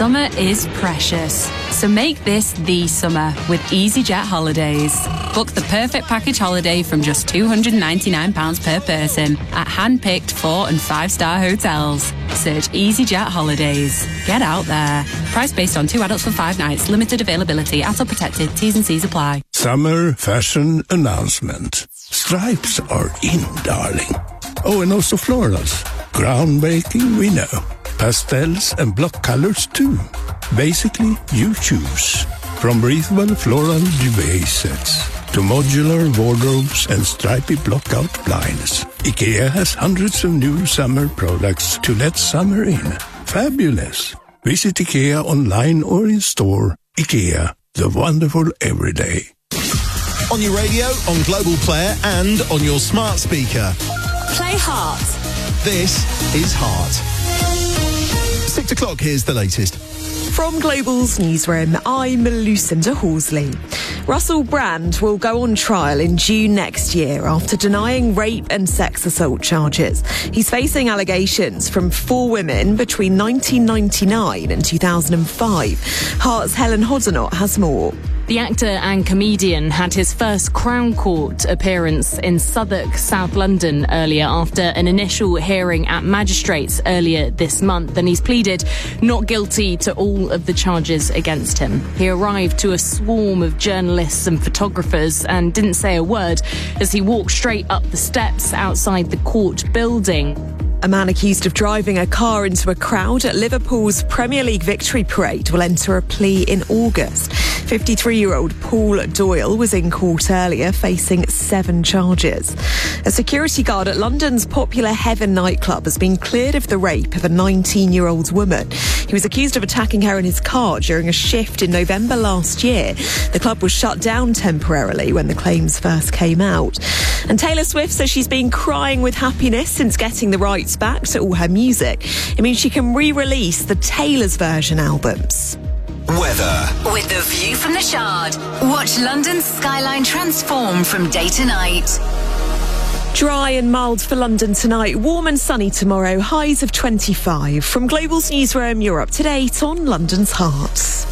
Summer is precious, so make this the summer with EasyJet Holidays. Book the perfect package holiday from just £299 per person at hand-picked 4- and 5-star hotels. Search EasyJet Holidays. Get out there. Price based on 2 adults for 5 nights. Limited availability. ATOL protected. T's and C's apply. Summer fashion announcement. Stripes are in, darling. Oh, and also florals. Groundbreaking, we know. Pastels and block colors too. Basically, you choose. From breathable floral duvet sets to modular wardrobes and stripy block-out blinds, IKEA has hundreds of new summer products to let summer in. Fabulous. Visit IKEA online or in store. IKEA, the wonderful everyday. On your radio, on Global Player and on your smart speaker. Play Heart. This is Heart. 6 o'clock, here's the latest. From Global's newsroom, I'm Lucinda Horsley. Russell Brand will go on trial in June next year after denying rape and sex assault charges. He's facing allegations from 4 women between 1999 and 2005. Heart's Helen Hoddinott has more. The actor and comedian had his first Crown Court appearance in Southwark, South London earlier after an initial hearing at magistrates earlier this month, and he's pleaded not guilty to all of the charges against him. He arrived to a swarm of journalists and photographers and didn't say a word as he walked straight up the steps outside the court building. A man accused of driving a car into a crowd at Liverpool's Premier League victory parade will enter a plea in August. 53-year-old Paul Doyle was in court earlier, facing 7 charges. A security guard at London's popular Heaven nightclub has been cleared of the rape of a 19-year-old woman. He was accused of attacking her in his car during a shift in November last year. The club was shut down temporarily when the claims first came out. And Taylor Swift says she's been crying with happiness since getting the rights back to all her music. It means she can re-release the Taylor's version albums. Weather. With the view from the Shard, watch London's skyline transform from day to night. Dry and mild for London tonight, warm and sunny tomorrow, highs of 25. From Global's newsroom, you're up to date on London's Hearts.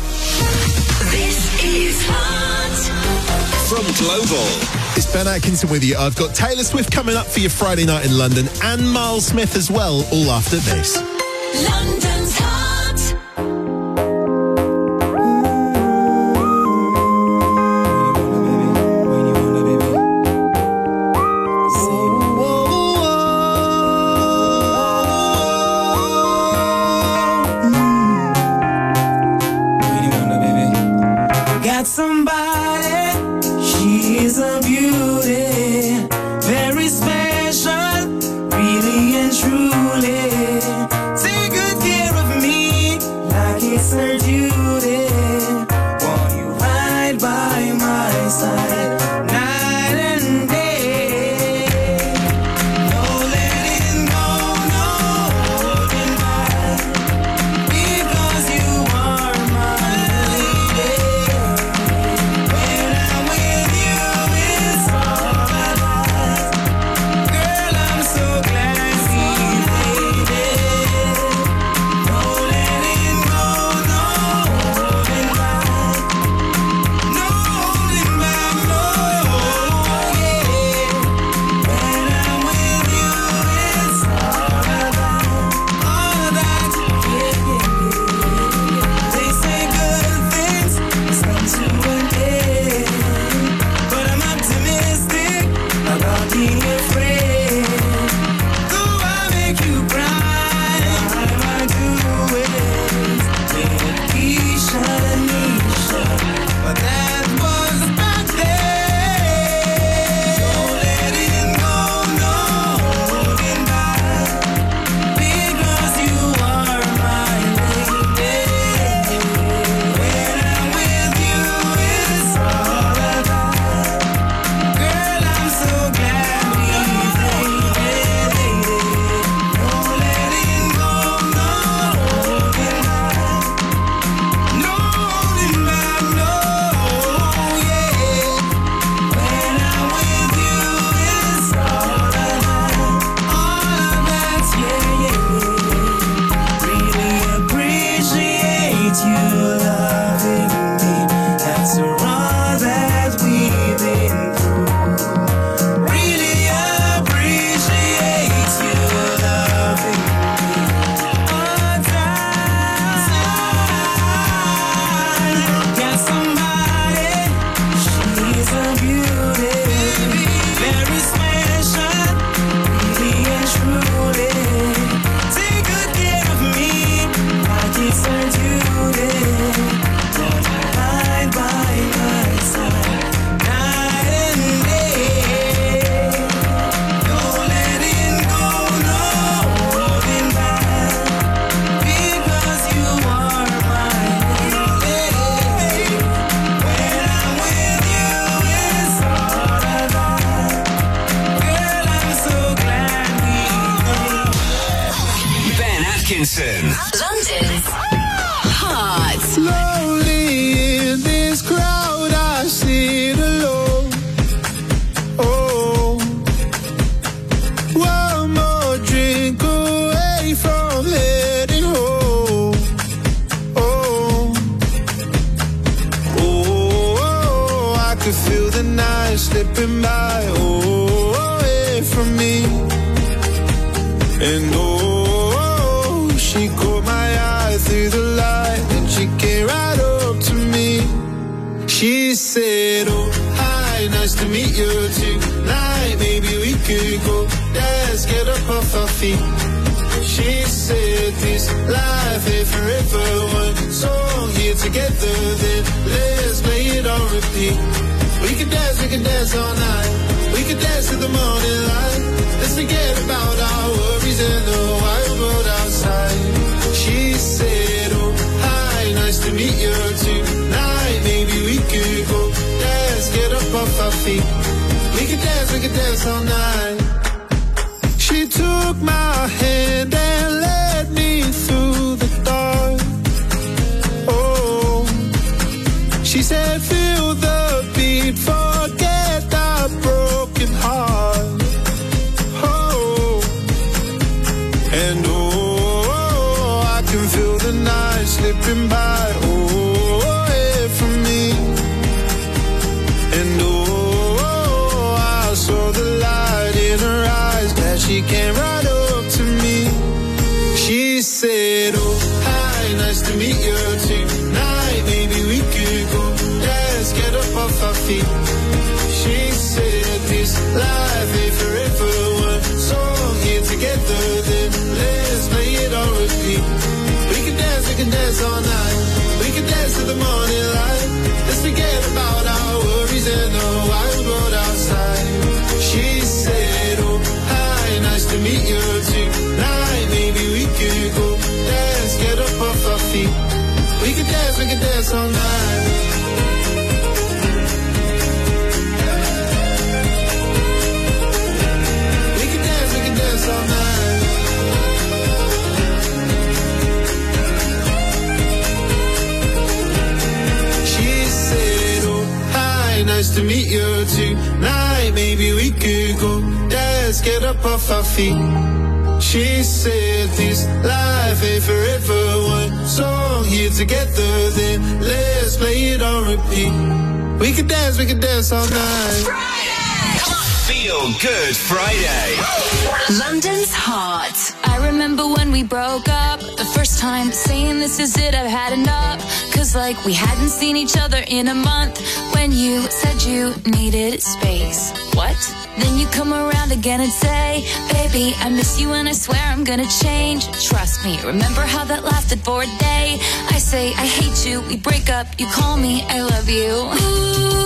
This is Heart. From Global. It's Ben Atkinson with you. I've got Taylor Swift coming up for your Friday night in London and Miles Smith as well, all after this. London's Heart. you loving me after all that we've been through. Really appreciate you loving me all time. Got somebody, she's a beauty, very special, really and truly. Take good care of me, like it's her duty. Don't hide by my side, night and day. Don't let it go, no holding back, because you are my lady. When I'm with you, it's all I got. Girl, I'm so glad we made. Ben Atkinson. London's Heart. Slowly in this crowd, I sit alone. Oh, one more drink away from heading home. Oh, oh, I could feel the night slipping by. Oh, away from me. And oh, she caught my eye through the light, and she came right up to me. She said, oh, hi, nice to meet you tonight. Maybe we could go dance, get up off our feet. She said, this life ain't forever. One song here together, then let's play it on repeat. We can dance all night. We can dance till the morning light. Let's forget about our worries and the wild world outside. She said, oh, hi, nice to meet you tonight. Maybe we could go dance, get up off our feet. We can dance all night. She took my hand and led me through the dark. Oh, she said, feel the beat, forget the broken heart. Oh, and oh, I can feel the night slipping by. Oh, away from me. And oh, I saw the light in her eyes, that she came right up to me. She said, oh, hi, nice to meet you tonight. Maybe we could go dance, get up off our feet. She said, this life ain't forever. One song here together, then let's play it on repeat. We can dance all night. We can dance till the morning light. Let's forget about our worries and the wild world outside. She said, oh, hi, nice to meet you tonight. Maybe we could go dance, get up off our feet. We can dance all night. We can dance all night. She said, oh, hi, nice to meet you tonight. Maybe we could go dance, get up off our feet. She said, this life ain't forever. One song here together, then let's play it on repeat. We can dance all night. Feel Good Friday. London's Heart. I remember when we broke up, the first time saying this is it, I've had enough. Cause like we hadn't seen each other in a month. When you said you needed space. What? Then you come around again and say, baby, I miss you and I swear I'm gonna change. Trust me, remember how that lasted for a day? I say I hate you, we break up, you call me, I love you. Ooh.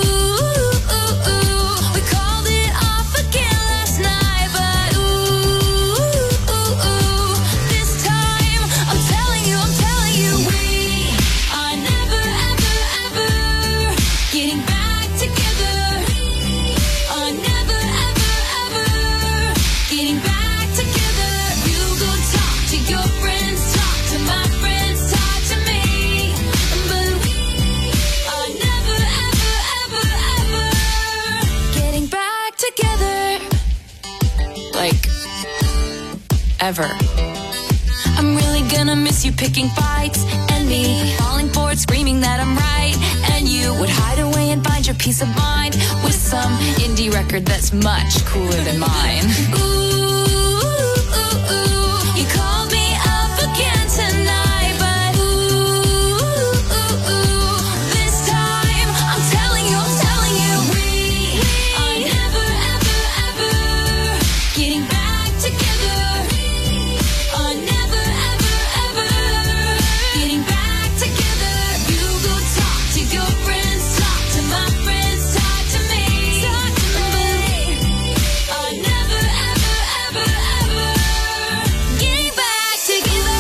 Ever. I'm really gonna miss you picking fights and me falling peace of mind with some indie record that's much cooler than mine. You called me up again tonight, but this time I'm telling you, we are never, ever, ever getting back together. Are never, ever, ever getting back together. You go talk to your friends, talk to my friends, talk to me. Are never, ever, ever, ever getting back together.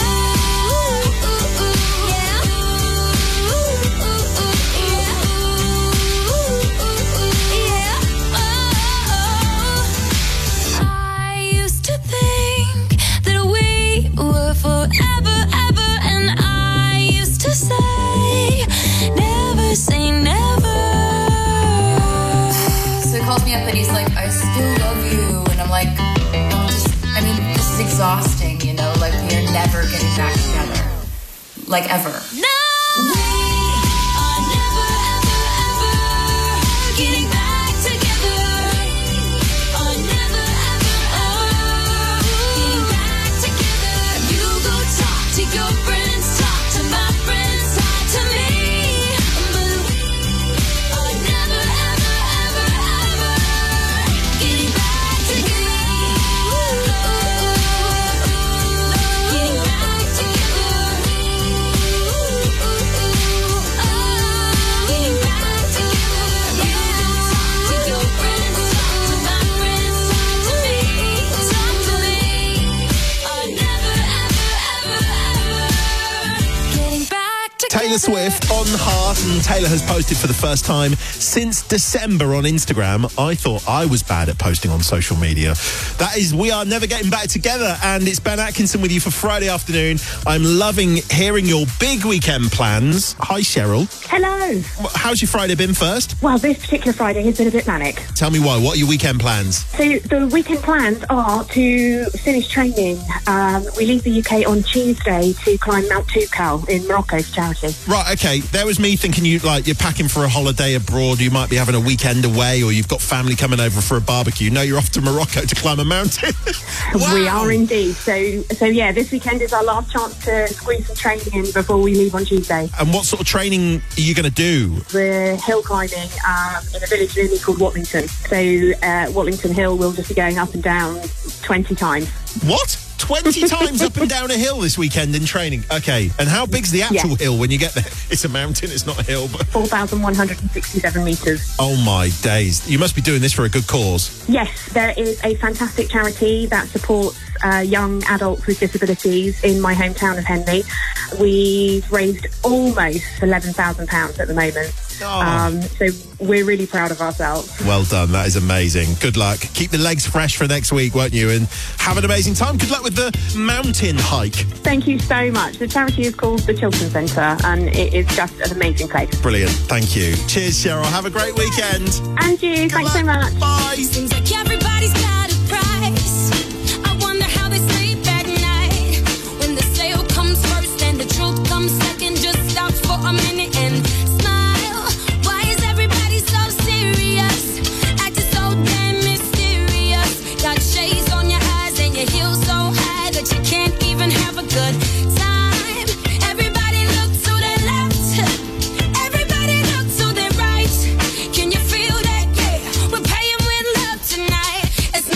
I used to think that we were forever, ever, and I used to say, never say never. So he calls me up and he's like, I still love you. And I'm like, this is exhausting, you know, like we are never getting back together. Like ever. No! We are never, ever, ever getting back together. Are never, ever, ever getting back together. You go talk to your friends, talk to my friends, talk to me. Are never, ever, ever, ever getting back together. Getting back together. Getting back together. You talk to your friends, talk to my friends, talk to me. Talk to me. Are never, ever, ever, ever getting back together. Taylor Swift on Heart, and Taylor has posted for the first time since December on Instagram. I thought I was bad at posting on social media. That is We Are Never Getting Back Together, and it's Ben Atkinson with you for Friday afternoon. I'm loving hearing your big weekend plans. Hi, Cheryl. Hello. How's your Friday been first? Well, this particular Friday has been a bit manic. Tell me why. What are your weekend plans? So the weekend plans are to finish training. We leave the UK on Tuesday to climb Mount Toubkal in Morocco for charity. Right, okay. There was me thinking you're packing for a holiday abroad. You might be having a weekend away, or you've got family coming over for a barbecue. No, you're off to Morocco to climb a mountain. Wow. We are indeed. So yeah, this weekend is our last chance to squeeze some training in before we leave on Tuesday. And what sort of training are you going to do? We're hill climbing in a village near me called Watlington. So Watlington Hill will just be going up and down 20 times. What? 20 times up and down a hill this weekend in training? Okay. And how big's the actual hill when you get there? It's a mountain, it's not a hill. But 4,167 metres. Oh, my days. You must be doing this for a good cause. Yes, there is a fantastic charity that supports young adults with disabilities in my hometown of Henley. We've raised almost £11,000 at the moment. Oh. So we're really proud of ourselves. Well done. That is amazing. Good luck. Keep the legs fresh for next week, won't you? And have an amazing time. Good luck with the mountain hike. Thank you so much. The charity is called the Chiltern Centre, and it is just an amazing place. Brilliant. Thank you. Cheers, Cheryl. Have a great weekend. And you. Thanks so much. Bye. Seems like everybody's got a price. I wonder how they sleep at night when the sale comes first and the truth comes second. Just stop for a minute and smile. Why is everybody so serious? Acting so damn mysterious. Got shades on your eyes and your heels so high that you can't even have a good time. Everybody look to their left. Everybody look to their right. Can you feel that? Yeah, we're paying with love tonight. It's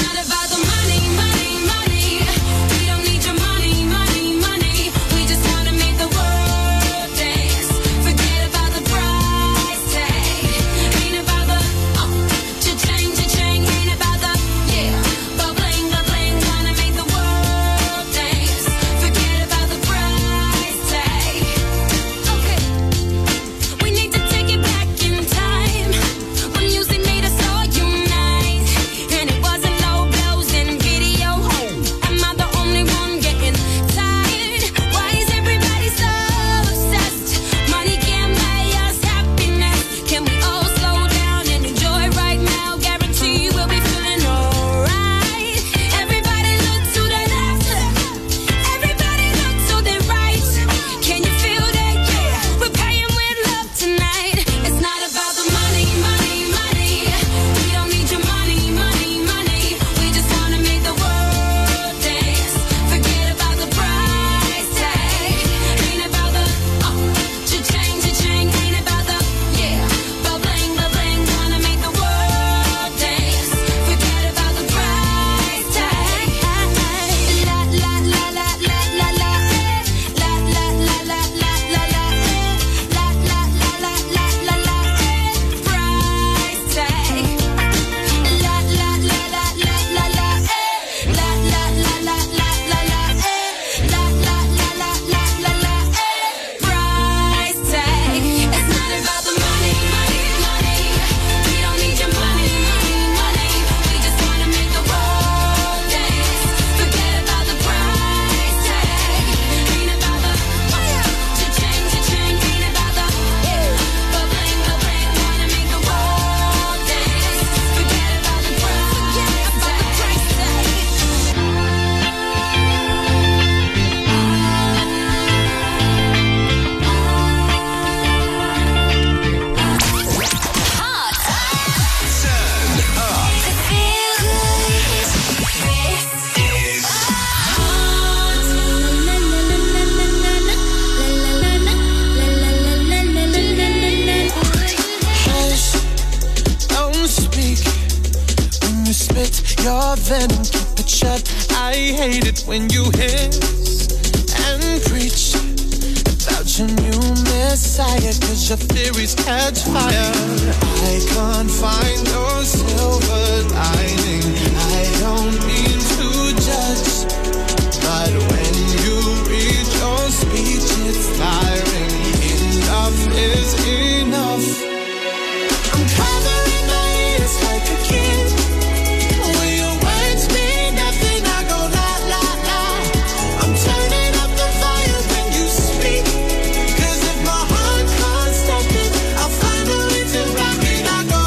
venom, keep it shut. I hate it when you hiss and preach about your new messiah, 'cause your theories catch fire. I can't find your silver lining. I don't mean to judge, but when you read your speech, it's tiring. Enough is enough. I'm covering my ears like a kid. When your words mean nothing, I go la la la. I'm turning up the volume when you speak, 'cause if my heart can't stop it, I'll find a way to rock it. I go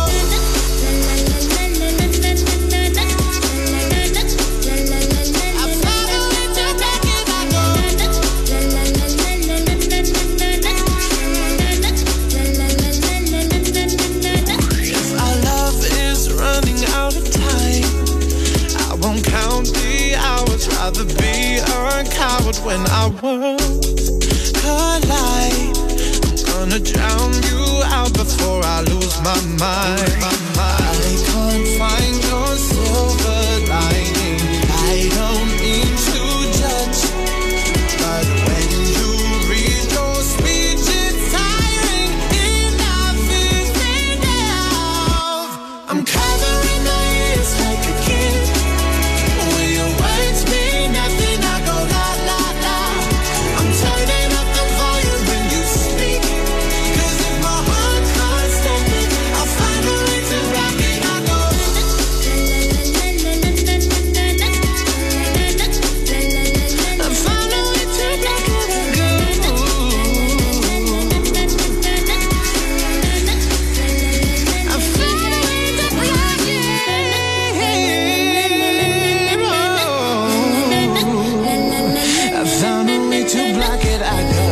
rather be a coward when our worlds collide. I'm gonna drown you out before I lose my mind. I can't find your silver lining. I don't mean to judge, but when you read your speech, it's tiring. Enough is enough. I'm covering my ears like a kid. When your words mean nothing, I go la la la. I'm turning up the volume when you speak, 'cause if my heart can't stop it, I'll find a way to rock it. I go I'll find a way to rock it. I'll find a way to rock it. I found a way to block it. I go.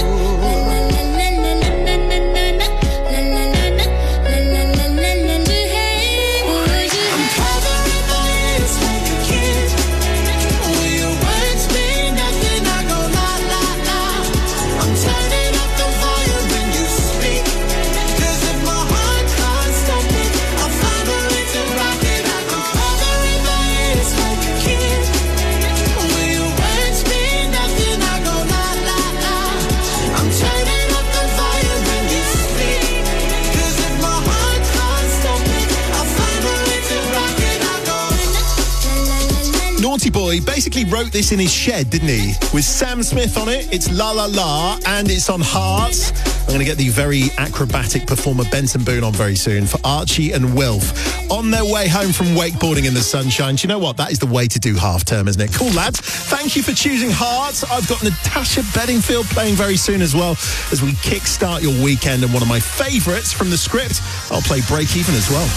I'm covering my ears like a kid. When your words mean nothing, I go la la la. I'm turning up the volume when you speak, 'cause if my heart can't stop it, I'll find a way to rock it. I go covering my ears like a kid. When your words mean nothing, I go la la la. I'm turning up the volume when you speak, 'cause if my heart can't stop it, I'll find a way to rock it. I go. Naughty Boy basically wrote this in his shed, didn't he? With Sam Smith on it, it's La La La, and it's on Hearts. I'm going to get the very acrobatic performer Benson Boone on very soon for Archie and Wilf on their way home from wakeboarding in the sunshine. Do you know what? That is the way to do half-term, isn't it? Cool, lads. Thank you for choosing Hearts. I've got Natasha Bedingfield playing very soon as well as we kickstart your weekend, and one of my favourites from the script, I'll play Break Even as well.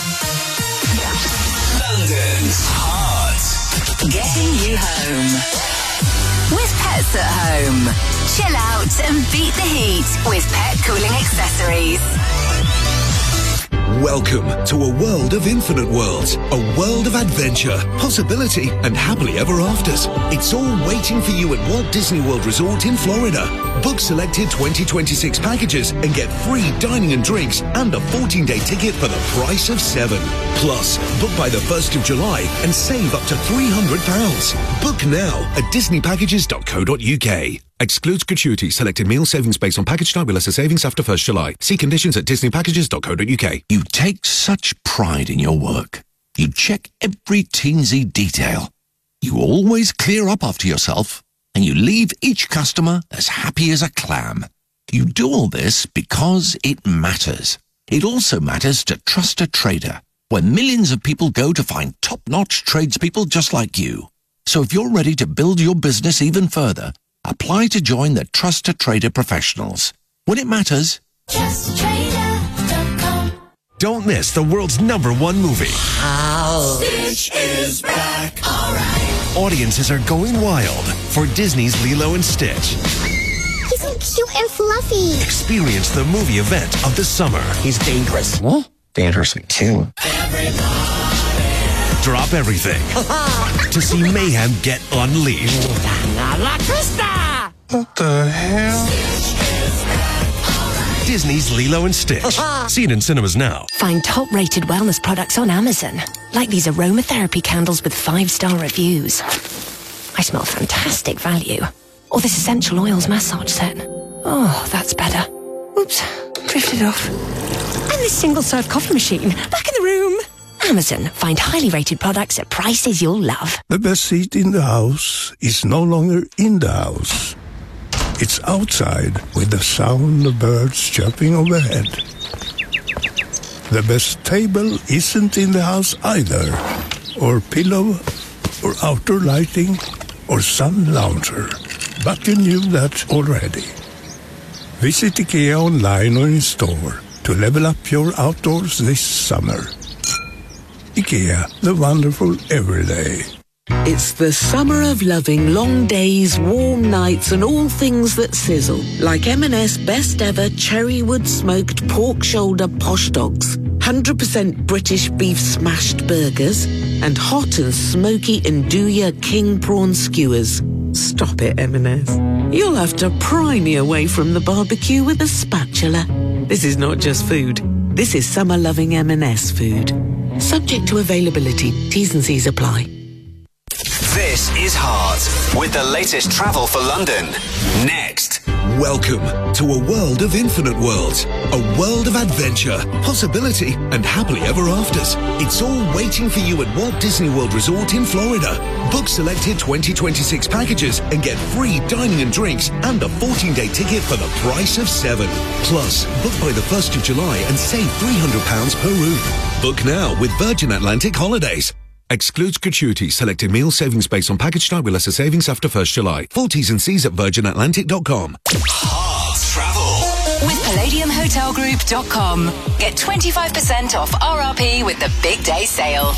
London's Heart. Getting you home. With Pets at Home. Chill out and beat the heat with pet cooling accessories. Welcome to a world of infinite worlds, a world of adventure, possibility, and happily ever afters. It's all waiting for you at Walt Disney World Resort in Florida. Book selected 2026 packages and get free dining and drinks and a 14-day ticket for the price of 7. Plus, book by the 1st of July and save up to £300. Book now at disneypackages.co.uk. Excludes gratuity. Selected meal savings based on package type with lesser savings after 1st July. See conditions at disneypackages.co.uk. You take such pride in your work. You check every teensy detail. You always clear up after yourself, and you leave each customer as happy as a clam. You do all this because it matters. It also matters to Trusted Trader, where millions of people go to find top-notch tradespeople just like you. So if you're ready to build your business even further, apply to join the Trusted Trader professionals. When it matters, TrustedTrader.com. Don't miss the world's #1 movie. Stitch is back. All right. Audiences are going wild for Disney's Lilo and Stitch. He's so cute and fluffy. Experience the movie event of the summer. He's dangerous. What? Dangerous and cute. Drop everything to see mayhem get unleashed. What the hell? Disney's Lilo and Stitch. Seen in cinemas now. Find top-rated wellness products on Amazon, like these aromatherapy candles with 5-star reviews. I smell fantastic value. Or this essential oils massage set. Oh, that's better. Oops, drifted off. And this single-serve coffee machine, back in the room. Amazon, find highly rated products at prices you'll love. The best seat in the house is no longer in the house. It's outside with the sound of birds chirping overhead. The best table isn't in the house either. Or pillow, or outdoor lighting, or sun lounger. But you knew that already. Visit IKEA online or in store to level up your outdoors this summer. IKEA, the wonderful everyday. It's the summer of loving long days, warm nights and all things that sizzle. Like M&S best ever cherrywood smoked pork shoulder posh dogs. 100% British beef smashed burgers. And hot and smoky Nduja king prawn skewers. Stop it, M&S. You'll have to pry me away from the barbecue with a spatula. This is not just food. This is summer-loving M&S food. Subject to availability. T's and C's apply. This is Heart with the latest travel for London. Next. Welcome to a world of infinite worlds, a world of adventure, possibility, and happily ever afters. It's all waiting for you at Walt Disney World Resort in Florida. Book selected 2026 packages and get free dining and drinks and a 14-day ticket for the price of 7. Plus, book by the 1st of July and save £300 per room. Book now with Virgin Atlantic Holidays. Excludes gratuity. Selected meal savings based on package type with lesser savings after 1st July. Full T's and C's at virginatlantic.com. Heart Travel with PalladiumHotelGroup.com. Get 25% off RRP with the big day sale.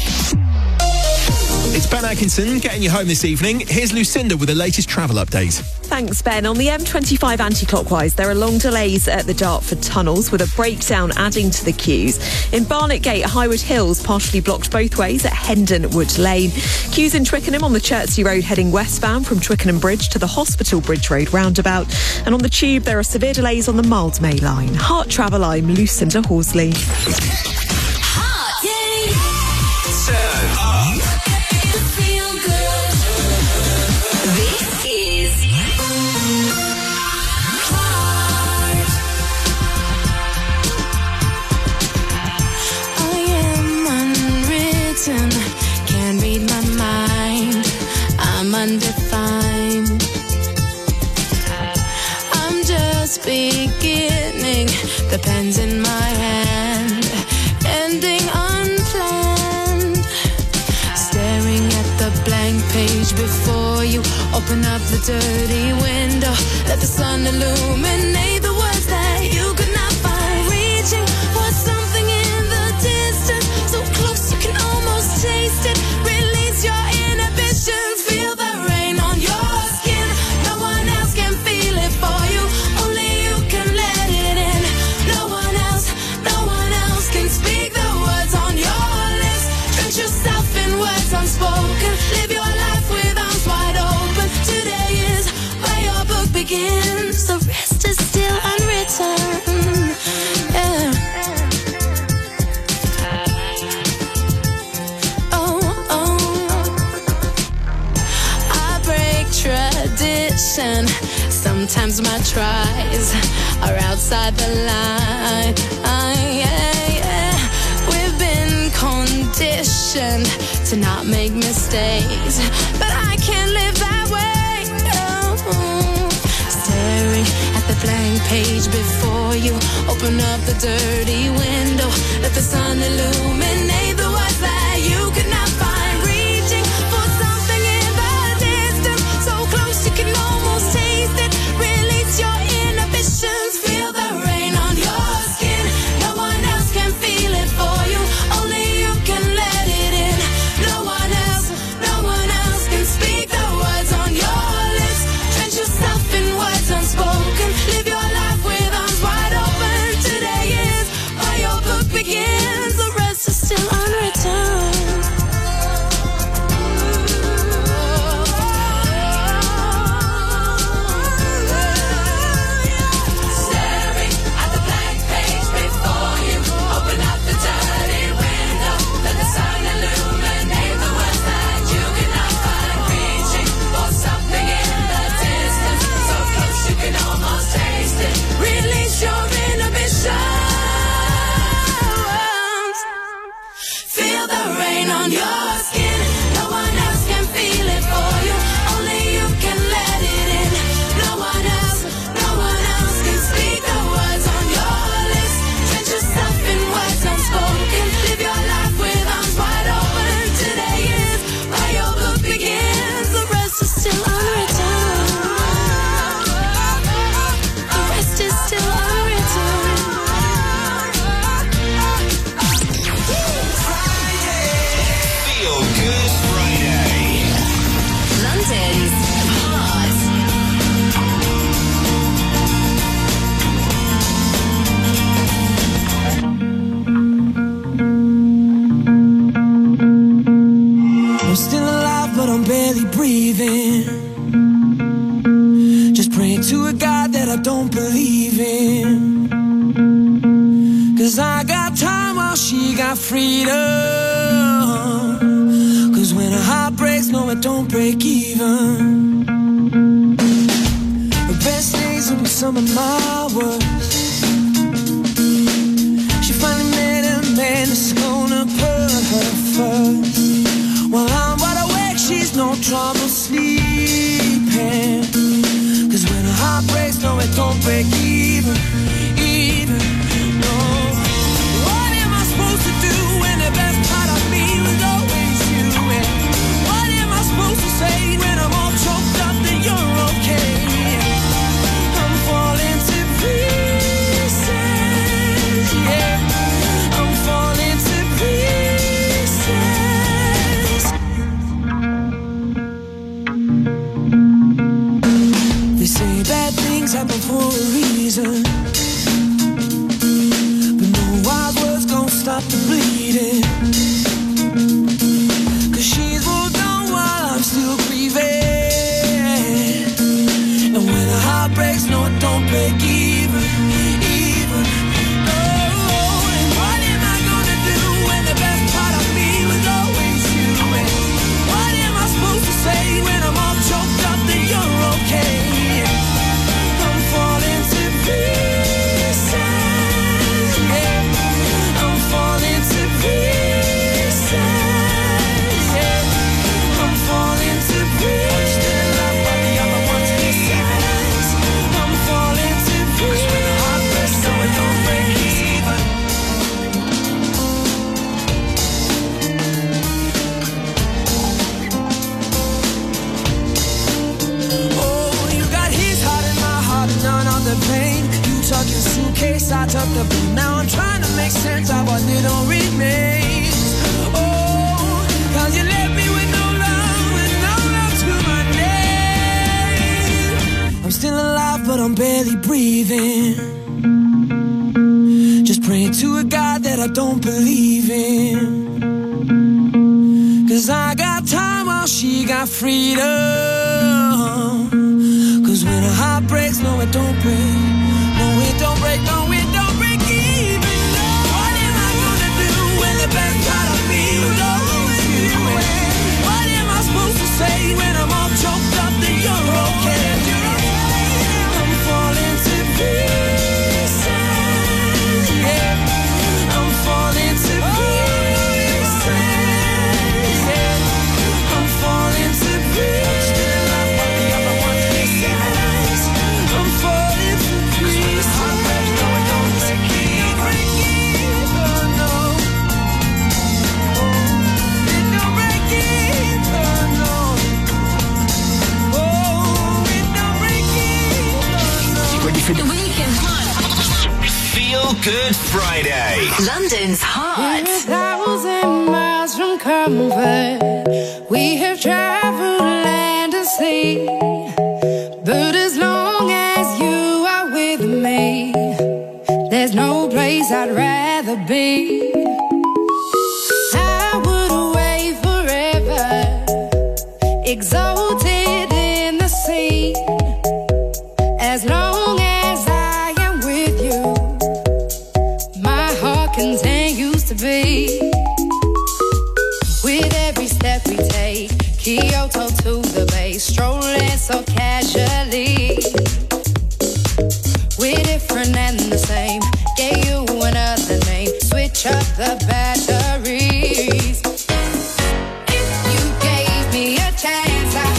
It's Ben Atkinson getting you home this evening. Here's Lucinda with the latest travel update. Thanks, Ben. On the M25 anti-clockwise, there are long delays at the Dartford tunnels with a breakdown adding to the queues. In Barnet Gate, Highwood Hills partially blocked both ways at Hendon Wood Lane. Queues in Twickenham on the Chertsey Road heading westbound from Twickenham Bridge to the Hospital Bridge Road roundabout. And on the Tube, there are severe delays on the Mildmay line. Heart Travel, I'm Lucinda Horsley. Can't read my mind, I'm undefined. I'm just beginning, the pen's in my hand, ending unplanned. Staring at the blank page before you, open up the dirty window, let the sun illuminate the words that you could not find. Reaching for something in the distance, so close you can almost taste it. Release your inhibitions, feel the rain on your skin. No one else can feel it for you, only you can let it in. No one else can speak the words on your lips. Drench yourself in words unspoken, live your life with arms wide open. Today is where your book begins, the rest is still unwritten. Yeah. Tradition. Sometimes my tries are outside the line. We've been conditioned to not make mistakes, but I can't live that way. No. Staring at the blank page before you, open up the dirty window, let the sun illuminate the words that you could not find. Reaching for something in the distance, so close you can almost taste it. Release your inhibitions, feel the rain on your skin. No one else can feel it for you, only you can let it in. No one else can speak the words on your lips. Drench yourself in words unspoken, live your life with arms wide open. Today is where your book begins, the rest is still unwritten. got freedom. Cause when a heart breaks, no, it don't break even. The best days will be some of my worst. She finally met a man that's gonna put her first. While I'm wide awake, she's no trouble sleeping. Cause when a heart breaks, no, it don't break even. No. What am I supposed to do when the best part of me was always you? And what am I supposed to say when I'm all choked up that you're okay? I'm falling to pieces, yeah. I'm falling to pieces. They say bad things happen for a reason. Stop the bleeding. Cause she's moved on while I'm still grieving. And when a heart breaks, no, it don't break even. Oh, and what am I gonna do when the best part of me was always you? And what am I supposed to say when I'm all choked up that you're okay? I'm falling to pieces, yeah. Falling to pieces, yeah. I'm falling to pieces. Still love what the other ones miss. I'm falling to pieces. When the heart breaks, so it don't break even. Oh, you got his heart and my heart, none of the pain. You took your suitcase, I took the blue. Now I'm trying to make sense of what little remains. Oh, cause you left me with no love and no love to my name. I'm still alive, but I'm barely breathing. Just praying to a God that I don't believe in. Cause I got time while she got freedom. Cause when a heart breaks, no, it don't break. No, it don't break, no, it don't break even. What am I gonna do when the best part of me was always you? What am I supposed to say when I'm all choked up that you're okay? I'm falling to pieces, yeah. I'm falling to pieces, yeah. I'm falling to pieces. Still love what the other ones miss. I'm falling to pieces. For the weekend Feel Good Friday. London's hot. 1,000 miles from comfort, we have traveled land and sea. But as long as you are with me, there's no place I'd rather be. I would away forever, exalted in the sea. As long as I am with you, my heart continues to beat. With every step we take, Kyoto to the bay, strolling so casually. We're different and the same, gave you another name, switch up the batteries. If you gave me a chance, I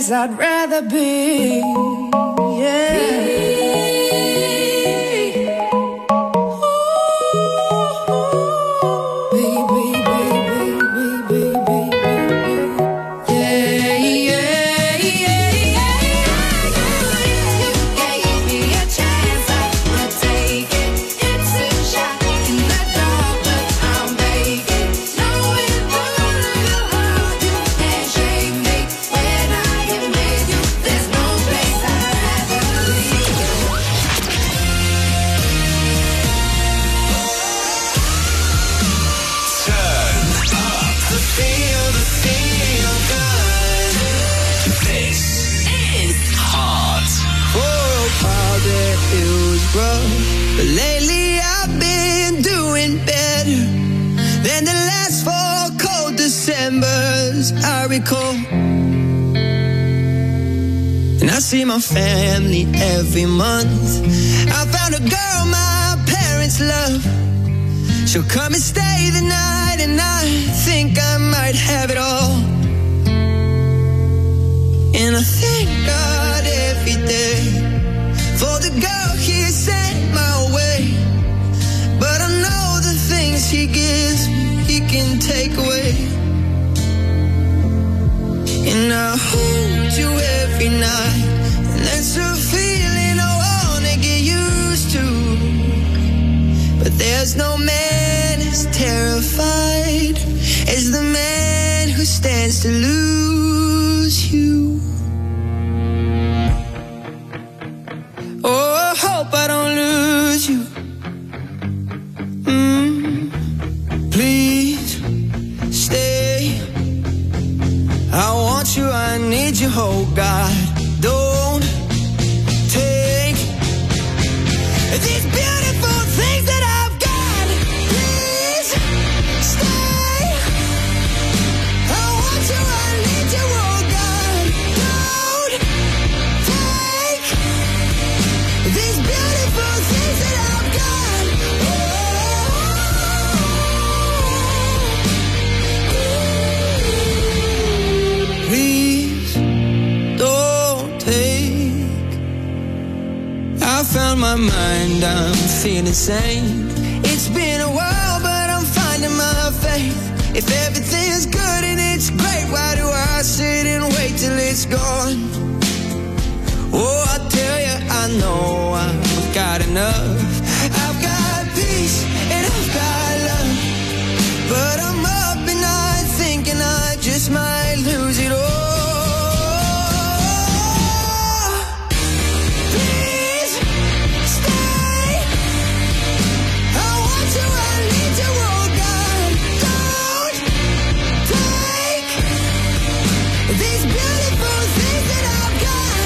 place I'd rather be. Yeah. But lately I've been doing better than the last 4 cold Decembers I recall. And I see my family every month. I found a girl my parents love. She'll come and stay the night, and I think I might have it all. And I thank God every day for the girl he sent my way. But I know the things he gives me, he can take away. And I hold you every night, and that's a feeling I wanna get used to. But there's no man as terrified as the man who stands to lose you. Oh, I hope I don't lose you. Please stay. I want you, I need you, oh God. Don't take these beautiful things that I've got. Please stay. I want you, I need you, oh God. Don't take these beautiful things that I've got. Please don't take. I found my mind, I'm feeling sane. It's been a while, but I'm finding my faith. If everything's good and it's great, why do I sit and wait till it's gone? Oh, I tell you, I know I've got enough. I've got peace and I've got love. But I'm up at night thinking I just might lose it all. Please stay. I want you, I need you, oh God. Don't take these beautiful things that I've got.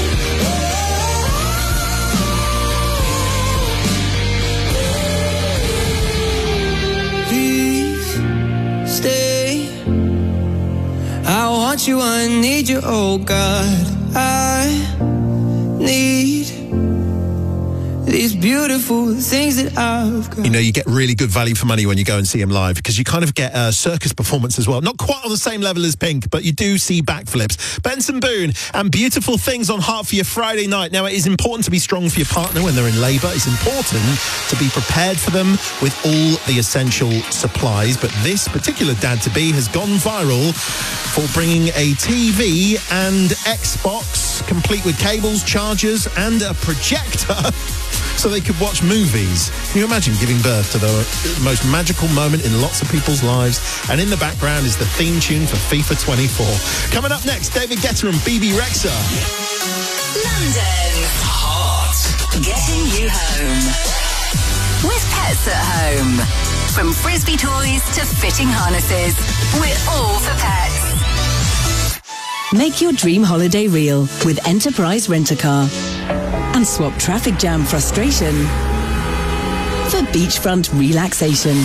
Please stay. I want you, I need you, oh God. I need these beautiful things that I've got. You know, you get really good value for money when you go and see him live, because you kind of get a circus performance as well. Not quite on the same level as Pink, but you do see backflips. Benson Boone and Beautiful Things on Heart for your Friday night. Now, it is important to be strong for your partner when they're in labour. It's important to be prepared for them with all the essential supplies. But this particular dad-to-be has gone viral for bringing a TV and Xbox, complete with cables, chargers, and a projector, so they could watch movies. Can you imagine giving birth to the most magical moment in lots of people's lives? And in the background is the theme tune for FIFA 24. Coming up next, David Guetta and BB Rexha. London. Heart. Getting you home. With Pets at Home. From Frisbee toys to fitting harnesses, we're all for pets. Make your dream holiday real with Enterprise Rent-A-Car. And swap traffic jam frustration for beachfront relaxation.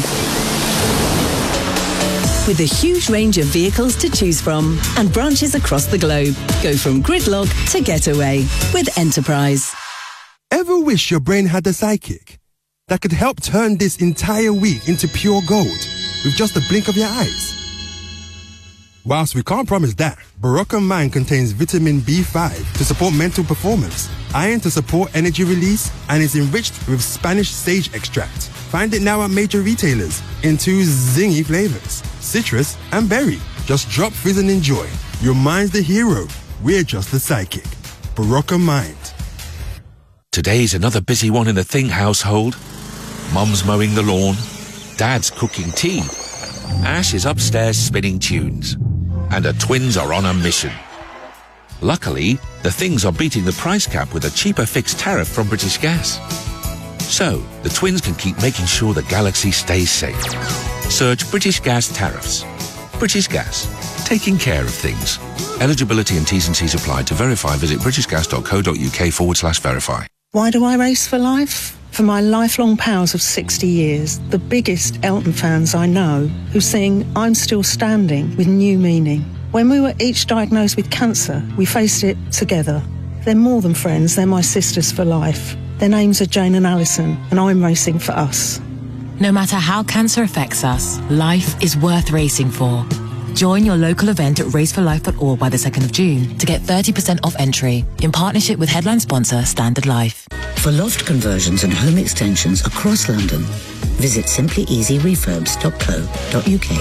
With a huge range of vehicles to choose from and branches across the globe, go from gridlock to getaway with Enterprise. Ever wish your brain had a sidekick that could help turn this entire week into pure gold with just a blink of your eyes? Whilst we can't promise that, Barocca Mind contains vitamin B5 to support mental performance, iron to support energy release, and is enriched with Spanish sage extract. Find it now at major retailers in 2 zingy flavors, citrus and berry. Just drop, fizz and enjoy. Your mind's the hero. We're just the sidekick. Barocca Mind. Today's another busy one in the Thing household. Mum's mowing the lawn. Dad's cooking tea. Ash is upstairs spinning tunes. And her twins are on a mission. Luckily, the Things are beating the price cap with a cheaper fixed tariff from British Gas. So, the twins can keep making sure the galaxy stays safe. Search British Gas tariffs. British Gas. Taking care of things. Eligibility and T's and C's apply. To verify, visit britishgas.co.uk/verify. Why do I race for life? For my lifelong pals of 60 years, the biggest Elton fans I know, who sing I'm Still Standing with new meaning. When we were each diagnosed with cancer, we faced it together. They're more than friends, they're my sisters for life. Their names are Jane and Alison, and I'm racing for us. No matter how cancer affects us, life is worth racing for. Join your local event at raceforlife.org by the 2nd of June to get 30% off entry in partnership with headline sponsor Standard Life. For loft conversions and home extensions across London, visit simplyeasyrefurbs.co.uk.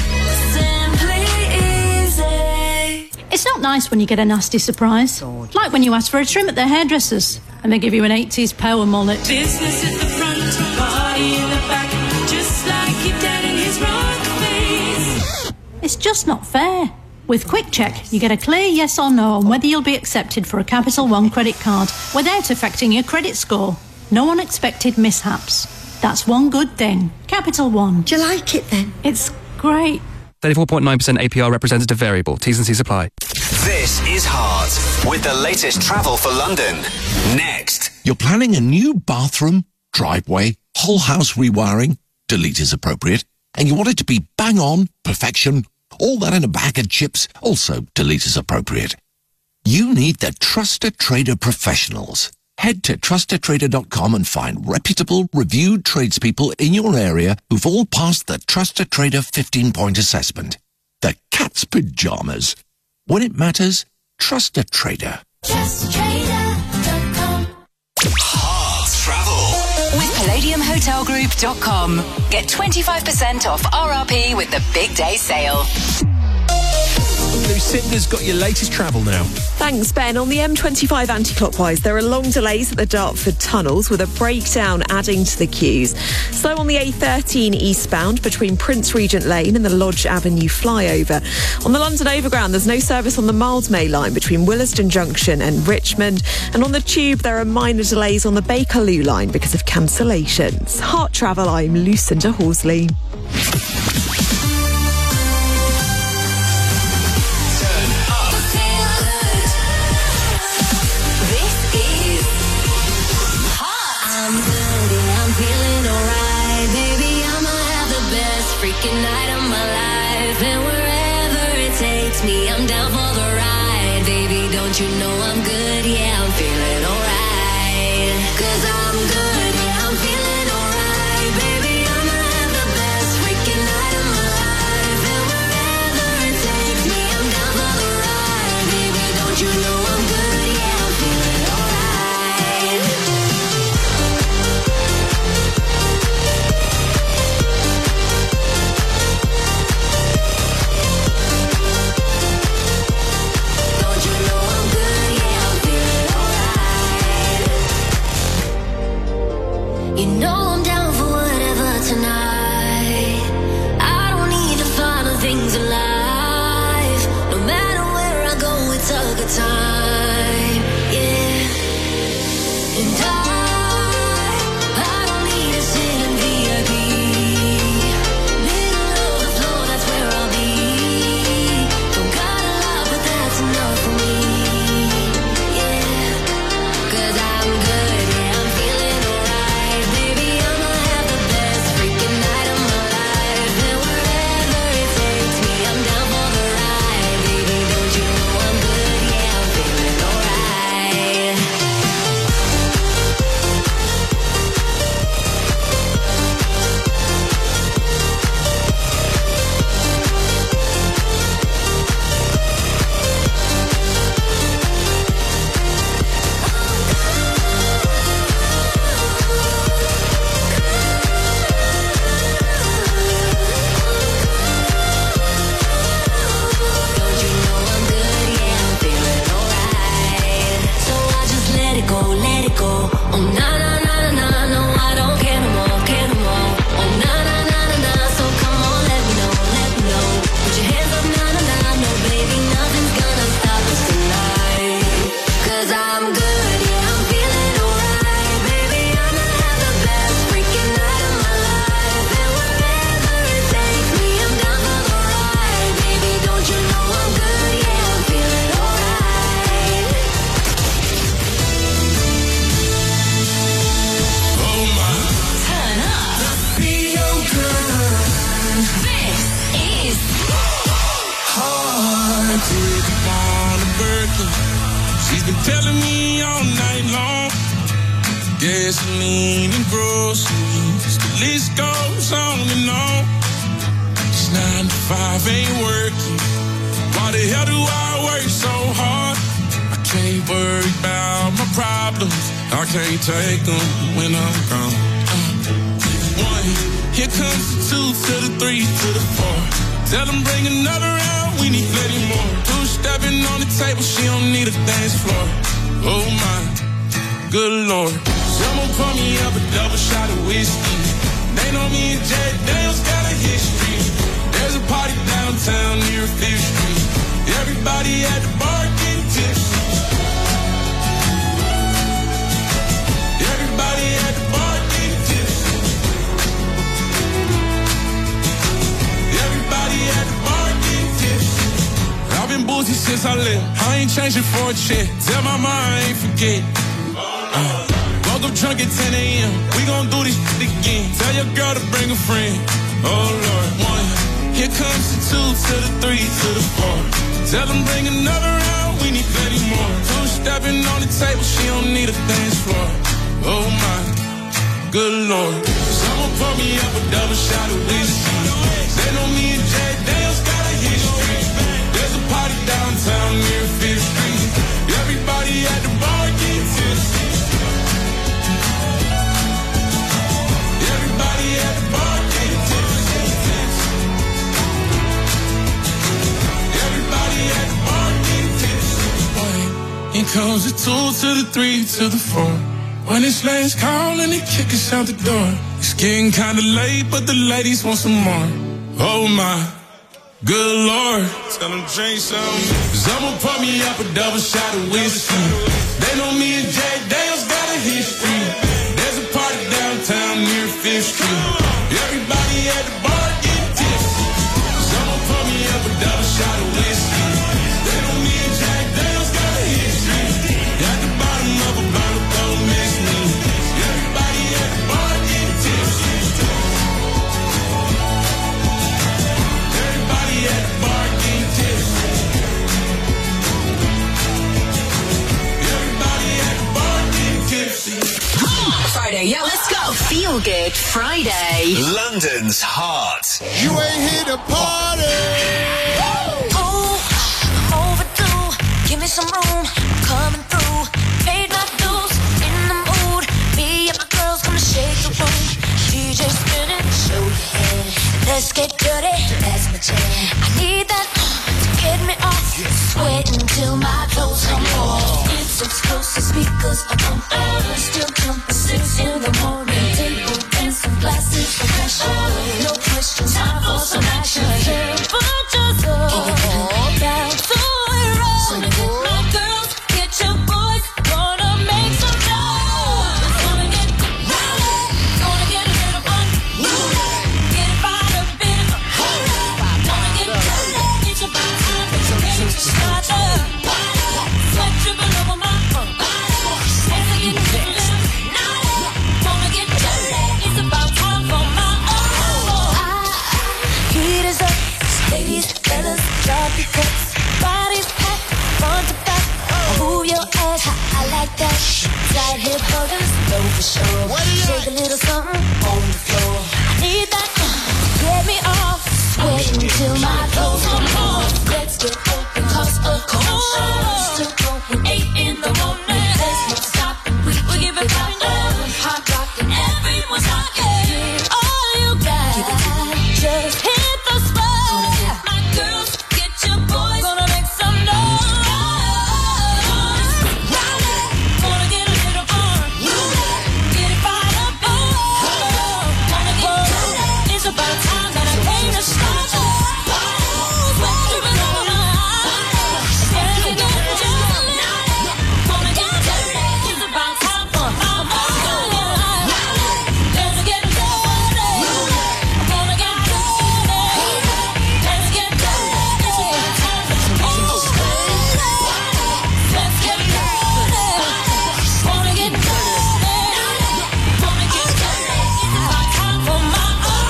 It's not nice when you get a nasty surprise. Like when you ask for a trim at the hairdressers and they give you an 80s power mullet. Business at the front, party in the back, just like your dad and his rock face. It's just not fair. With Quick Check, you get a clear yes or no on whether you'll be accepted for a Capital One credit card without affecting your credit score. No unexpected mishaps. That's one good thing. Capital One. Do you like it then? It's great. 34.9% APR representative variable. T's and C's apply. This is Heart with the latest travel for London. Next. You're planning a new bathroom, driveway, whole house rewiring, delete is appropriate, and you want it to be bang on, perfection, all that in a bag of chips, also delete is appropriate. You need the Trusted Trader professionals. Head to trustedtrader.com and find reputable, reviewed tradespeople in your area who've all passed the Trusted Trader 15-point assessment. The cat's pajamas. When it matters, trust a trader. TrustTrader.com. Heart travel with PalladiumHotelGroup.com. Get 25% off RRP with the Big Day sale. Lucinda's got your latest travel now. Thanks, Ben. On the M25 anti-clockwise, there are long delays at the Dartford tunnels with a breakdown adding to the queues. So on the A13 eastbound between Prince Regent Lane and the Lodge Avenue flyover. On the London Overground, there's no service on the Mildmay line between Willesden Junction and Richmond. And on the Tube, there are minor delays on the Bakerloo line because of cancellations. Heart Travel, I'm Lucinda Horsley. Freaking night of my life, and wherever it takes me, I'm down for the ride. Baby, don't you know I'm good? Yeah, I'm feeling alright. 'Cause I'm good, yeah, I'm feeling alright. Baby, I'ma have the best freaking night of my life, and wherever it takes me, I'm down for the ride. Baby, don't you know I'm good? Yeah, I'm feeling alright. You know I'm down for whatever tonight. I don't need the final things in life. No matter where I go, it's a good time. Yeah. And I don't need to sit in VIP. Middle of the floor, that's where I'll be. Don't got a lot, but that's enough for me. Yeah. 'Cause I'm good, yeah, I'm feeling alright. Baby, I'ma have the best freaking all night long. Gasoline and groceries, the list goes on and on. It's 9 to 5, ain't working. Why the hell do I work so hard? I can't worry about my problems. I can't take them when I'm gone. 1, here comes the 2 to the 3 to the 4. Tell them bring another round, we need plenty more. 2 stepping on the table, she don't need a dance floor. Oh my, good Lord. Someone pour me up a double shot of whiskey. They know me and Jack Daniels got a history. There's a party downtown near 5th Street. Everybody at the bar getting tipsy. Everybody at the bar getting tipsy. Everybody at the bar getting tipsy. I've been boozy since I left. I ain't changing for a check. Tell my mom I ain't forget. Woke up drunk at 10 a.m. We gon' do this shit again. Tell your girl to bring a friend. Oh Lord. 1, here comes the 2 to the 3 to the 4. Tell them bring another round, we need plenty more. 2 stepping on the table, she don't need a dance floor. Oh my, good Lord. Someone pour me up a double shot of whiskey. They know me and Jack Daniels got a history. There's a party downtown near 5th Street. Everybody at the bar getting tipsy. Everybody at the bar getting tipsy. Everybody at the bar getting tipsy. Here comes the 2 to the 3 to the 4. When it's last call and they kick us out the door. It's getting kinda late, but the ladies want some more. Oh my, good Lord. Tell them drink some. Someone pour me up a double shot of whiskey. They know me and Jack Daniels got a history. There's a party downtown near 5th Street. Everybody at the bar getting tipsy. Someone pour me up a double shot of whiskey. They know me and Jack Daniels got a history. At the bottom of a bottle, don't miss me. Everybody at the bar getting tipsy. Everybody at the bar getting tipsy. Everybody at the bar getting tipsy. Friday, yo, let's go. Feel Good Friday. London's heart. You ain't here to party. Oh, overdue. Give me some room. Coming through. Paid my dues. In the mood. Me and my girls gonna shake the room. DJ spinning. Show your head. Let's get dirty. That's my jam. I need that to get me off. Sweating till my clothes come off. It's exclusive speakers up on order. Still jumping 6 in the morning. Table dancing, glasses for pressure. No question, time for some action. Simple just all down to it roll. My girls, get your boys, gonna make some noise. Gonna get rowdy, gonna get a little fun. Get it fired up, bit of gonna get dirty. It's about time for some ready to start up. Sweat dripping over my as I get dirty. Gonna get dirty. It's about time for my heat is up. Ladies, fellas, drop your cuts. Bodies packed, front to back. Move your ass, I like that. Side hip huggers, know for sure. Shake a little something on the floor. I need that get me off. Sweating till my clothes come off. Let's get open, cause a cold show. Still going 8 in the morning. There's no stopping, we give it right now. Hot rockin', everyone's rockin'. Give all you got, just hit the spot. My girls, get your boys, gonna make some noise. Gonna get a little fun. Get it fired up, gonna get dirty. It's about time that I came to start. Sweat dripping over my eyes. Gonna get dirty. Gonna get dirty. It's about time for my let's get dirty. Gonna get dirty. Let's get dirty. It's about time for some let's get dirty. Gonna get dirty. Gonna get dirty. It's about time for my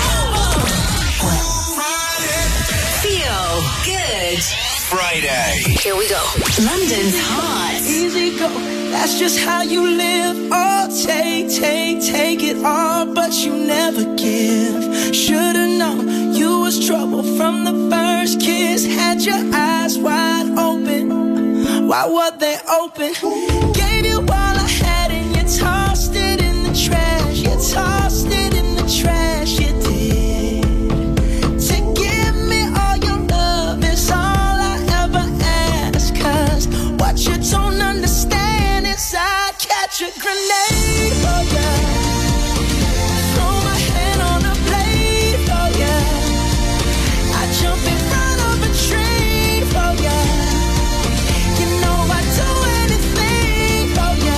Feel Good Friday. Here we go. London's heart. Easy go, That's just how you live. Oh, take it all, but you never give. Should've known you was trouble from the first kiss. Had your eyes wide open. Why were they open? Gave you all I had and you tossed it in the trash. You tossed it in the trash, you did. To give me all your love is all I ever ask. Cause what you don't understand is I'd catch a grenade for ya. Throw my hand on a blade for ya. I jump in front of a train for ya. You know I'd do anything for ya.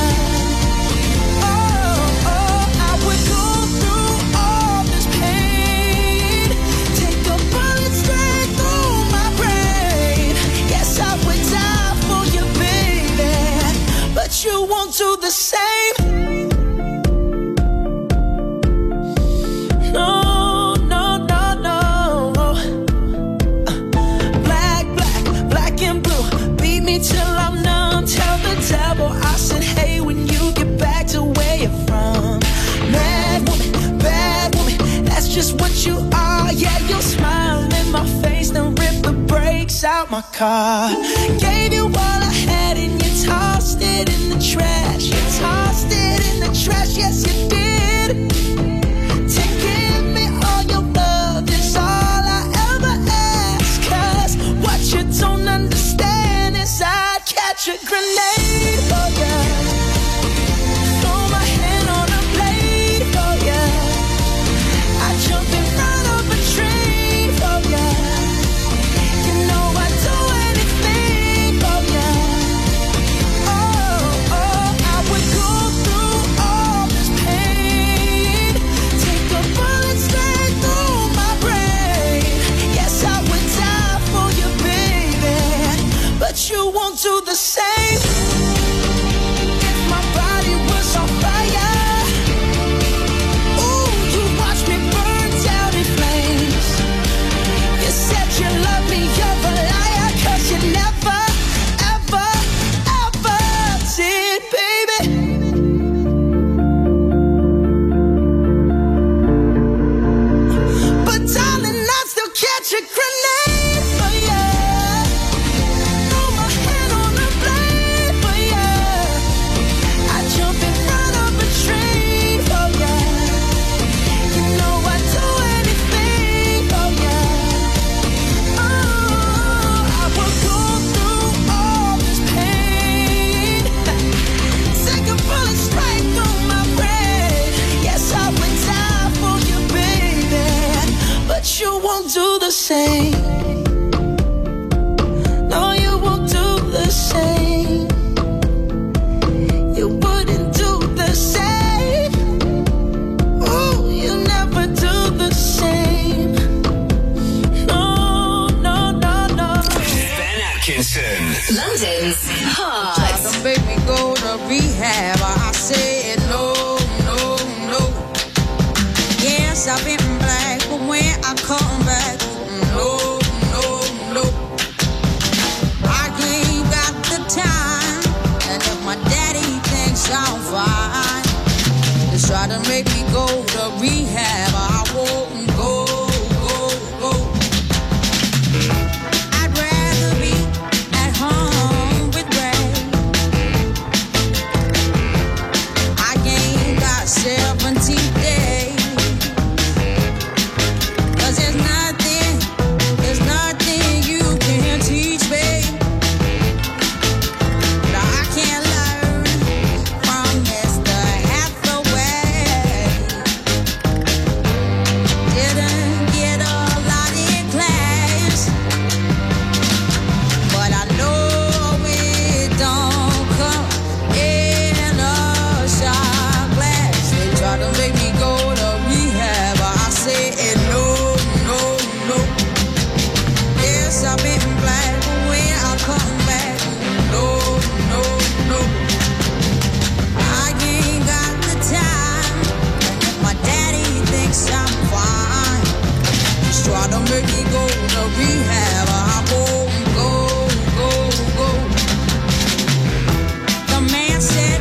Oh, I would go through all this pain. Take a bullet straight through my brain. Yes, I would die for you, baby, but you won't do the same. No, no, no, no. Black and blue. Beat me till I'm numb. Tell the devil I said, hey, when you get back to where you're from. Mad woman, bad woman, that's just what you are. Yeah, you'll smile in my face, then rip the brakes out my car. Gave you all I had and you tossed it in the trash. You tossed it in the trash, yes you did. To give me all your love is all I ever ask. Cause what you don't understand is I'd catch a grenade for ya. Throw my hand on a blade for ya. I jump in front of a train for ya. You know I'd do anything for ya. Oh, I would go through all this pain. Take a bullet straight through my brain. Yes, I would die for you, baby, but you won't do the same. If my body was on fire, ooh, you watch me burn down in flames. You said you love me, you're a liar, cause you never, ever, ever did, baby. But darling, I'd still catch a grenade for ya. Throw my hand on a blade for ya. I jump in front of a train for ya. You know I'd do anything for ya. Oh, I will go through all this pain. Take a bullet straight through my brain. Yes, I would die for you, baby, but you won't do the same. No, you won't do the same. You wouldn't do the same. Ooh, you never do the same. No, no, no, no. Ben Atkinson. London's Hot. Tried to make me go to rehab. I said no, no, no. Yes, I've been black, but when I come back, no, no, no. I ain't got the time, and if my daddy thinks I'm fine, just try to make me go to rehab. I won't go, go, go. I'd rather be at home with Ray. I ain't got 17 days. 'Cause there's nothing you can teach me that I can't learn from Mr. Hathaway. Didn't get a lot in class, but I know it don't come in a shot glass. They try to make me go to rehab, I said no, no, no. Yes, I've been black, but when I come back, no, no, no. I ain't got the time, and if my daddy thinks I'm fine, just try to make me go to rehab. I won't go, go, go. The man said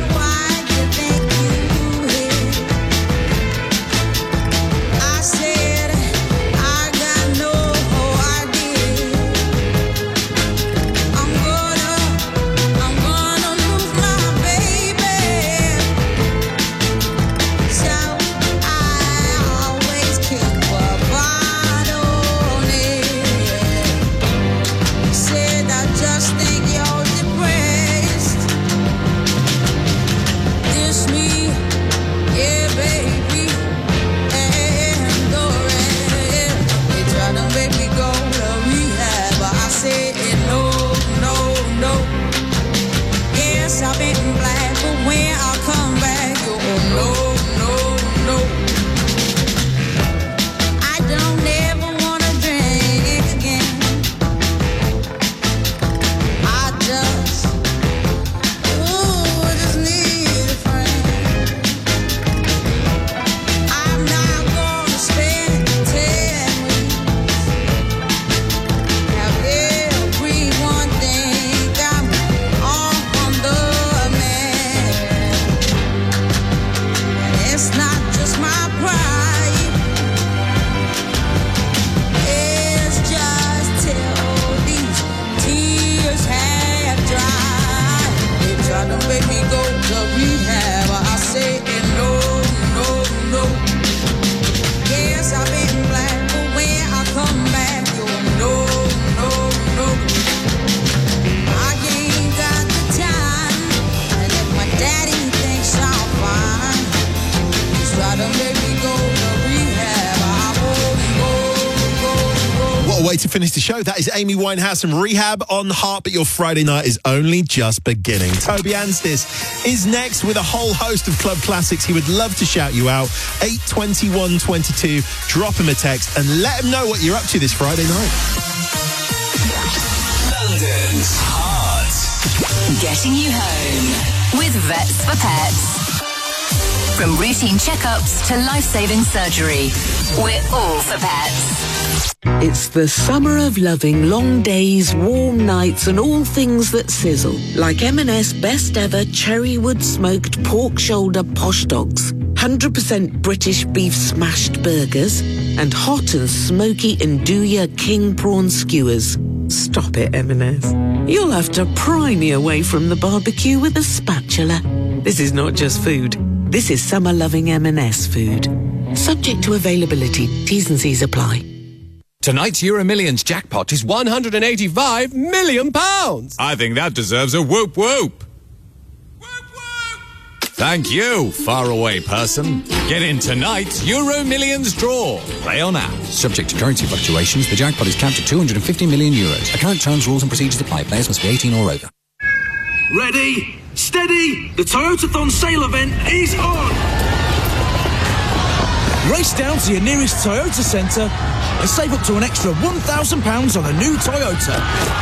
to make me go to rehab. I won't go. What a way to finish the show. That is Amy Winehouse and Rehab on Heart, but your Friday night is only just beginning. Toby Anstis is next with a whole host of club classics. He would love to shout you out. 82122. Drop him a text and let him know what you're up to this Friday night. London's Heart. Getting you home with Vets for Pets. From routine checkups to life-saving surgery, we're all for pets. It's the summer of loving long days, warm nights and all things that sizzle. Like M&S best ever cherrywood smoked pork shoulder posh dogs, 100% British beef smashed burgers and hot and smoky Nduja king prawn skewers. Stop it, M&S. You'll have to pry me away from the barbecue with a spatula. This is not just food. This is summer-loving M&S food. Subject to availability. T's and C's apply. Tonight's Euro Millions jackpot is £185 million. I think that deserves a whoop whoop. Thank you, faraway person. Get in tonight's Euro Millions draw. Play on app. Subject to currency fluctuations, the jackpot is capped at €250 million. Account terms, rules and procedures apply. Players must be 18 or over. Ready? Steady! The Toyotathon sale event is on! Race down to your nearest Toyota centre and save up to an extra £1,000 on a new Toyota.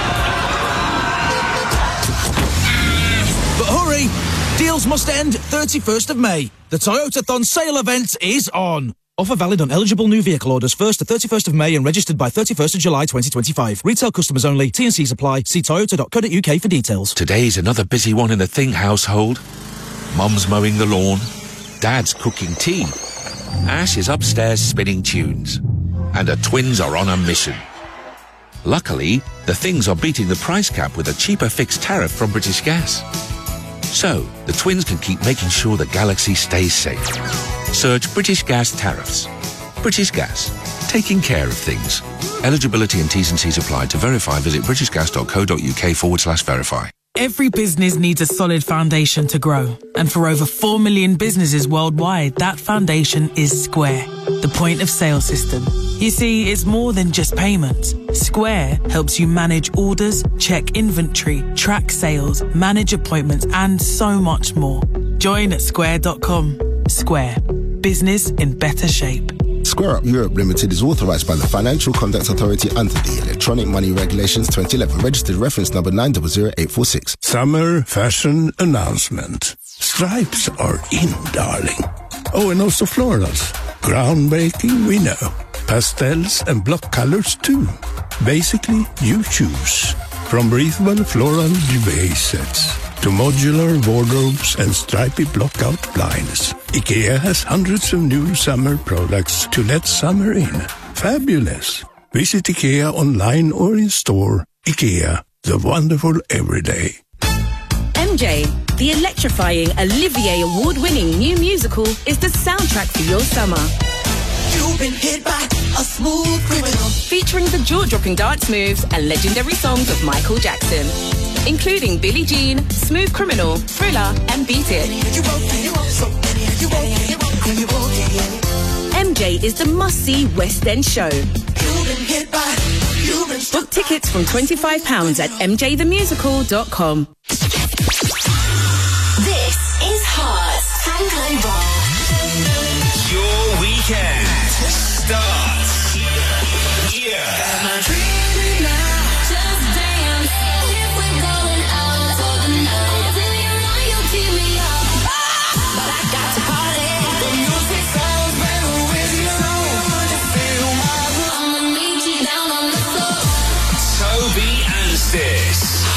But hurry! Deals must end 31st of May. The Toyotathon sale event is on. Offer valid on eligible new vehicle orders 1st to 31st of May and registered by 31st of July 2025. Retail customers only. T&Cs apply. See toyota.co.uk for details. Today's another busy one in the Thing household. Mum's mowing the lawn. Dad's cooking tea. Ash is upstairs spinning tunes. And her twins are on a mission. Luckily, the Things are beating the price cap with a cheaper fixed tariff from British Gas. So, the twins can keep making sure the galaxy stays safe. Search British Gas tariffs. British Gas, taking care of things. Eligibility and T's and C's apply. To verify, visit britishgas.co.uk/verify. Every business needs a solid foundation to grow. And for over 4 million businesses worldwide, that foundation is Square, the point of sale system. You see, it's more than just payments. Square helps you manage orders, check inventory, track sales, manage appointments, and so much more. Join at square.com. Square. Business in better shape. Square Up Europe Limited is authorised by the Financial Conduct Authority under the Electronic Money Regulations 2011, registered reference number 900846. Summer fashion announcement. Stripes are in, darling. Oh, and also florals. Groundbreaking, we know. Pastels and block colors too. Basically, you choose. From breathable floral duvet sets to modular wardrobes and stripy block-out blinds, IKEA has hundreds of new summer products to let summer in. Fabulous! Visit IKEA online or in store. IKEA, the wonderful everyday. MJ, the electrifying Olivier Award-winning new musical, is the soundtrack for your summer. You've been hit by a smooth criminal. Featuring the jaw-dropping dance moves and legendary songs of Michael Jackson, including Billie Jean, Smooth Criminal, Thriller, and Beat It. MJ is the must-see West End show. Book tickets from £25 at mjthemusical.com. This is Hearts Tango Bar. Your weekend starts here. Just dance. If we're going out for the night, then you know you'll keep me up. But I got to party. The music sounds better with you. I'ma meet you down on the floor. Toby Anstis.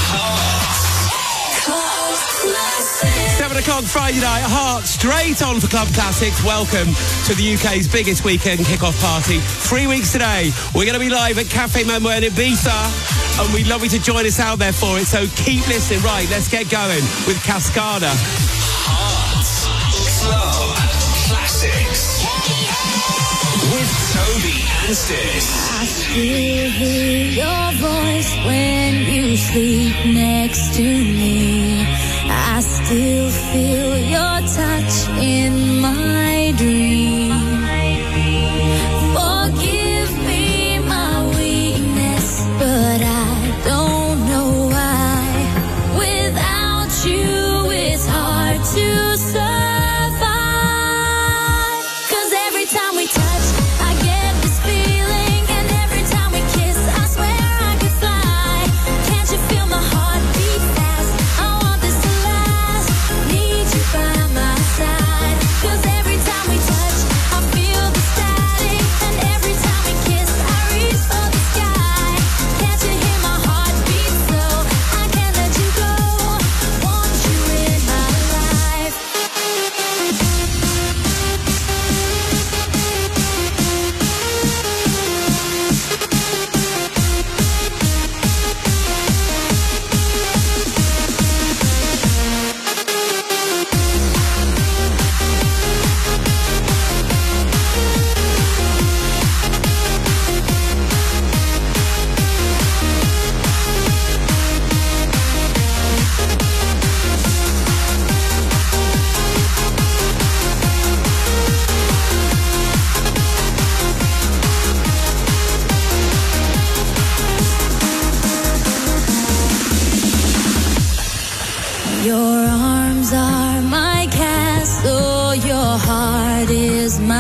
Club Classic. 7 o'clock Friday night, Heart straight on for Club Classics. Welcome to the UK's biggest weekend kick-off party. 3 weeks today, we're going to be live at Cafe Mambo in Ibiza, and we'd love you to join us out there for it, so keep listening. Right, let's get going with Cascada. Heart Club Classics with Toby Anstis. I still hear your voice when you sleep next to me. I still feel your touch in my dreams.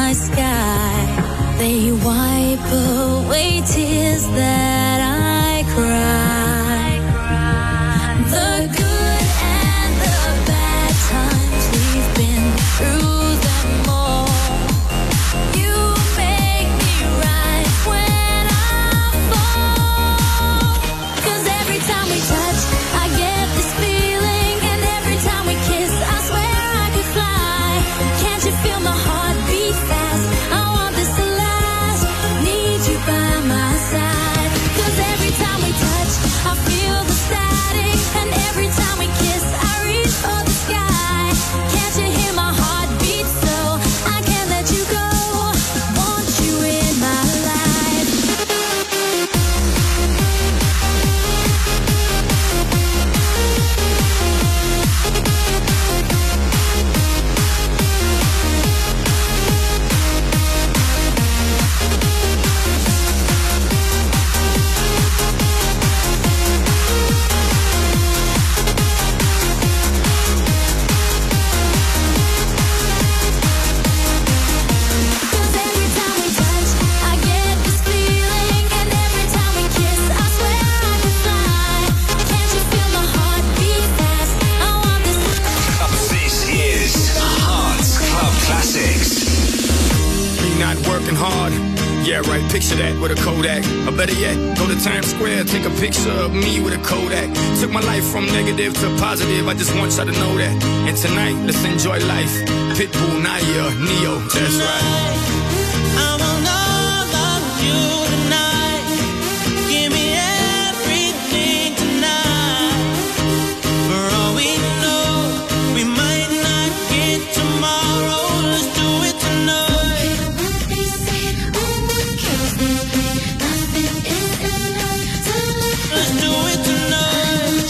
my sky. They wipe away tears that I cry. The good and the bad times, we've been through them all. You make me rise when I fall. 'Cause every time we touch, I get this feeling, and every time we kiss, I swear I could fly. Can't you feel my heart beat fast? I want this to last. Need you by my side. 'Cause every time we touch, I feel the static, and every time we kiss, I reach for the sky. Can't you hear my heart beat so? I can't let you go. Want you in my life. This is Hearts Club Classics. Me not working hard. Yeah, right, picture that with a Kodak. Or better yet, go to Times Square, take a picture of me with a Kodak. Took my life from negative to positive, I just want y'all to know that. And tonight, let's enjoy life. Pitbull, Naya, Neo, that's right. I want all of you tonight. Give me everything tonight. For all we know, we might not get tomorrow. Let's do it tonight. Let's do it tonight.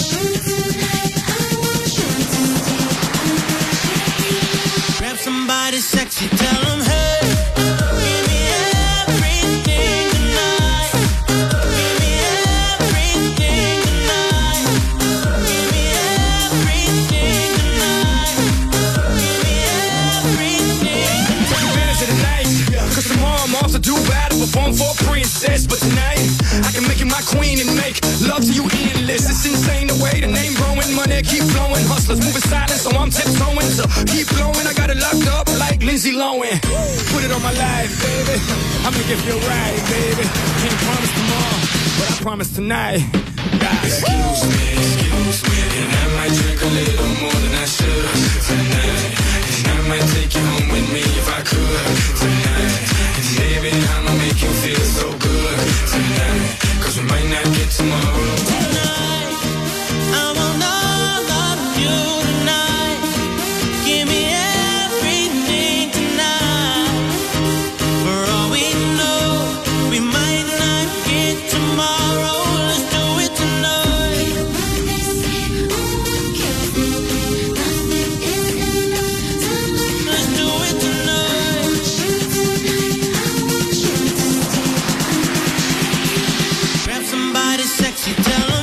Grab somebody sexy, tell them, hey, give me everything tonight. Give me everything tonight. Give me everything tonight. Give me everything. Take advantage of the night, 'cause tomorrow I'm off to Dubai to perform for a princess. But tonight, I can make you my queen and make love to you endless. It's insane the way the name growing, money keep flowing. Hustlers moving silent, so I'm tiptoeing. So keep blowing, I got it locked up like Lindsay Lohan. Put it on my life, baby. I'm gonna give you a ride, baby. Can't promise tomorrow, but I promise tonight. Excuse me, and I might drink a little more than I should tonight. And I might take you home with me if I could tonight. And baby, I'ma make you feel so good tonight. 'Cause we might not get tomorrow. Tonight, I want all of you tonight. Give me everything tonight. For all we know, we might not get tomorrow. Let's do it tonight. Let's do it tonight. Grab somebody sexy, tell 'em